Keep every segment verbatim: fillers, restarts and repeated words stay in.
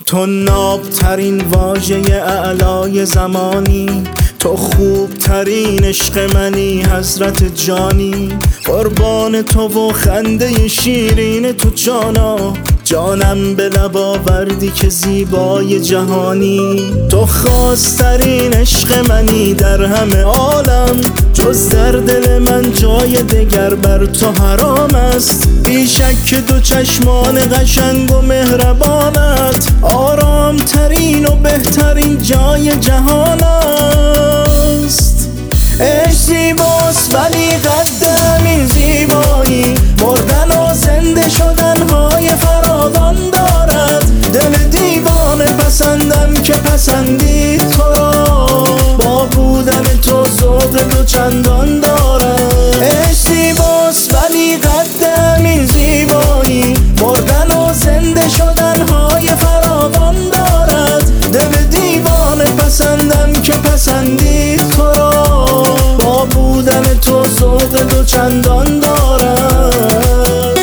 تو نابترین واژه اعلای زمانی، تو خوبترین عشق منی حضرت جانی. قربان تو و خنده شیرین تو جانا، جانم به لب آوردی که زیبای جهانی. تو خاصترین عشق منی در همه عالم، جز در دل من جای دگر بر تو حرام است. بی شک دو چشمان قشنگ و مهربانت آرام ترین و بهترین جای جهان است. عشق زیباست ولی قد همین زیبایی، مردن و زنده شدن های فراوان دارد. دل دیوانه پسندم که پسندی تو را، با بودن تو ذوق دو چندان دارد. عشق زیباست ولی قد همین زیبایی، مردن و زنده شدن های فراوان دارد. دل دیوانه پسندم که پسندی تو را، با بودن تو ذوق دو چندان دارد.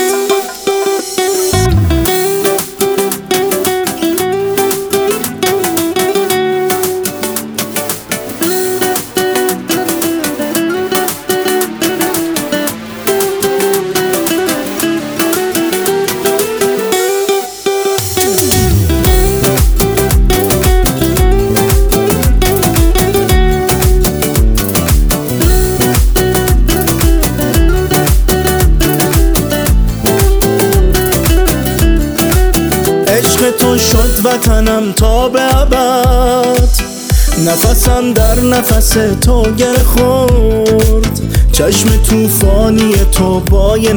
عشق تو شد وطنم تا به ابد، نفسم در نفس تو گره خورد. چشم توفانی تو با یه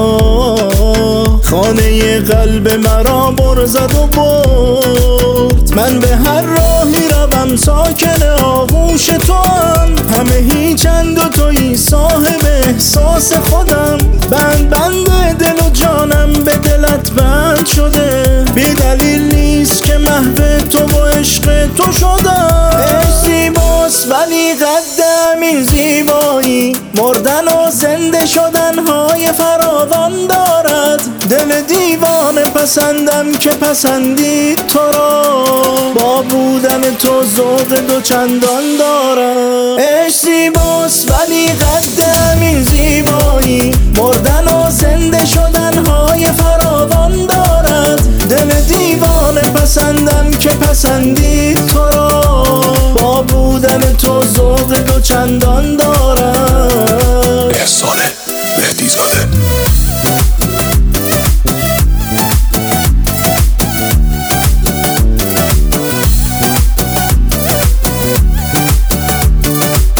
نگاه، خانه قلب مرا بر زد و برد. من به هر راهی روم ساکن آغوش تو هم، همه هیچند و تویی صاحب احساس خودم. بند بند دل و جانم به دلت بند شده، بی دلیل نیست که محو تو و عشق تو شدم. عشق زیباست ولی قد همین زیبایی، مردن و زنده شدن های فراوان دارد. دل دیوانه پسندم که پسندی تو را، با بودن تو ذوق دو چندان دارد. عشق زیباست ولی قد همین زیبایی، مردن و زنده شدن های فراوان دارد. دل دیوانه پسندم که پسندی تو را، با بودن تو ذوق دو چندان دارد. احسان مهدی زاده.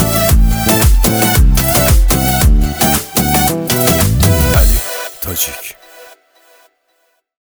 تاجیک